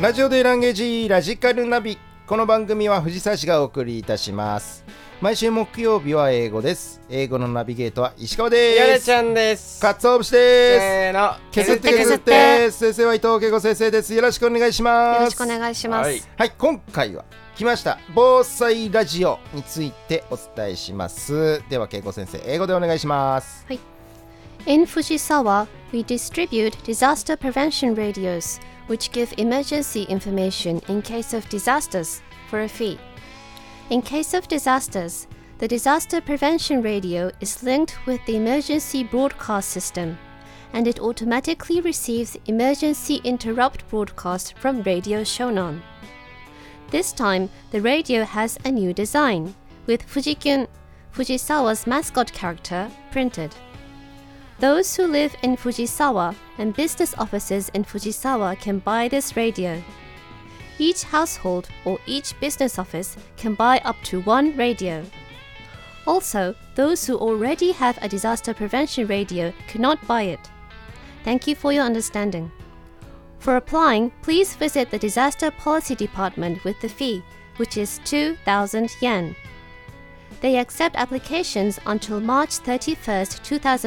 ラジオでランゲージラジカルナビ。この番組は藤沢市がお送りいたします。毎週木曜日は英語です。英語のナビゲートは石川です。 やれちゃんです。 かつお節です。 せーの、 削って削って。先生は伊藤恵子先生です。よろしくお願いします。 よろしくお願いします。 はい、今回は来ました防災ラジオについてお伝えします。では恵子先生、英語でお願いします。 はい。In Fujisawa, we distribute disaster prevention radios, which give emergency information in case of disasters for a fee. In case of disasters, the disaster prevention radio is linked with the emergency broadcast system, and it automatically receives emergency interrupt broadcast from Radio Shonan. This time, the radio has a new design, with Fujikyun, Fujisawa's mascot character, printed.Those who live in Fujisawa and business offices in Fujisawa can buy this radio. Each household or each business office can buy up to one radio. Also, those who already have a disaster prevention radio cannot buy it. Thank you for your understanding. For applying, please visit the Disaster Policy Department with the fee, which is 2,000 yen.They accept applications until March 31st,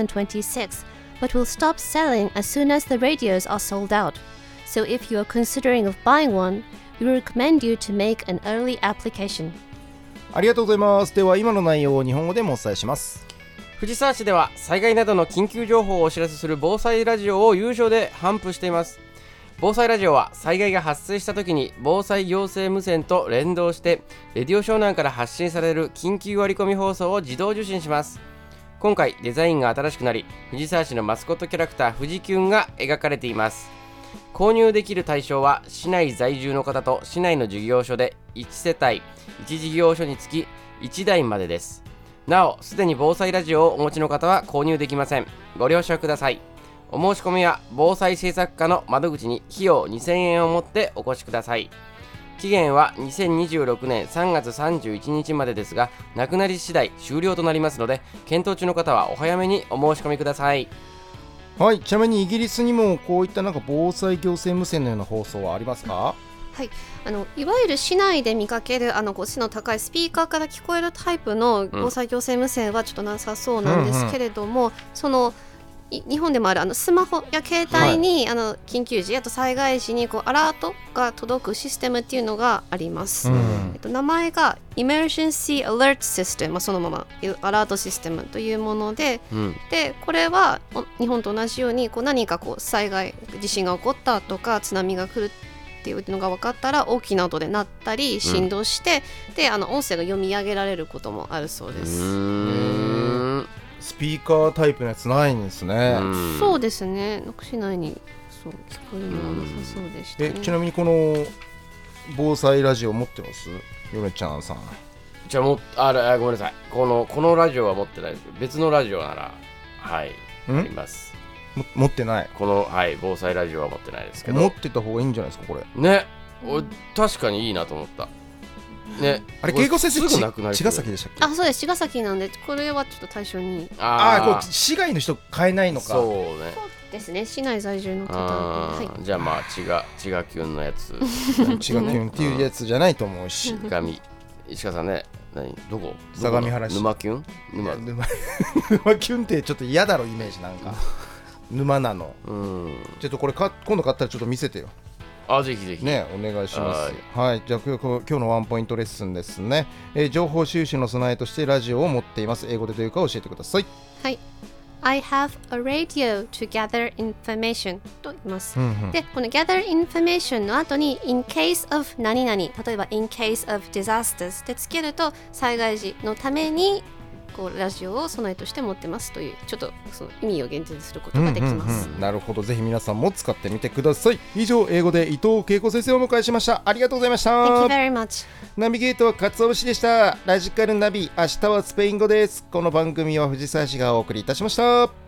2026, but will stop selling as soon as the radios are sold out. So if you are considering of buying one, we recommend you to make an early application. ありがとうございます。では今の内容を日本語でもお伝えします。 藤沢市では災害などの緊急情報をお知らせする防災ラジオを有償で頒布しています。防災ラジオは災害が発生した時に防災行政無線と連動してレディオ湘南から発信される緊急割り込み放送を自動受信します。今回デザインが新しくなり、藤沢市のマスコットキャラクターフジキュンが描かれています。購入できる対象は市内在住の方と市内の事業所で1世帯1事業所につき1台までです。なお、すでに防災ラジオをお持ちの方は購入できません。ご了承ください。お申し込みは防災政策課の窓口に費用2000円を持ってお越しください。期限は2026年3月31日までですが、なくなり次第終了となりますので、検討中の方はお早めにお申し込みください。 はい、ちなみにイギリスにもこういったなんか防災行政無線のような放送はありますか？ はい、いわゆる市内で見かける背の高いスピーカーから聞こえるタイプの防災行政無線はちょっとなさそうなんですけれども、その日本でもあるスマホや携帯に、緊急時あと災害時にアラートが届くシステムっていうのがあります、名前が Emergency Alert System、そのままアラートシステムというもので、でこれは日本と同じように何か災害地震が起こったとか津波が来るっていうのが分かったら大きな音で鳴ったり振動して、で音声が読み上げられることもあるそうです。 スピーカータイプのやつないんですね。 そうですね。市内にそう聞こえるのはなさそうでしたね。 ちなみにこの防災ラジオ持ってます？ヨネちゃんさん。 じゃあごめんなさい。このラジオは持ってないですけど、別のラジオならあります。 持ってない。 防災ラジオは持ってないですけど。 持ってた方がいいんじゃないですかこれ。 ね、確かにいいなと思った。ね、 あれ、恵子先生すぐなくなる。 茅ヶ崎でしたっけ？ そうです。茅ヶ崎なんで、これはちょっと対象に。 こう市外の人買えないのか。 そうね。 そうですね。市内在住の方。 じゃあ千賀キュンのやつ。 千賀キュンっていうやつじゃないと思うし。 石川さんね、どこ？ 相模原市。 沼キュン？ 沼キュンってちょっと嫌だろイメージなんか。沼なの。ちょっとこれ今度買ったらちょっと見せてよ。 ぜひぜひね、お願いします。はい、じゃあ今日のワンポイントレッスンですね。情報収集の備えとしてラジオを持っています。英語でどういうか教えてください。 はい。I have a radio to gather information と言います。で、この gather information の後に in case of 何々、例えば in case of disasters でつけると災害時のためにラジオを備えとして持ってますというちょっとその意味を限定することができます、 なるほど。ぜひ皆さんも使ってみてください。以上、英語で伊藤恵子先生をお迎えしました。ありがとうございました。 Thank you very much。 ナビゲートは勝尾氏でした。ラジカルナビ、明日はスペイン語です。この番組は藤沢市がお送りいたしました。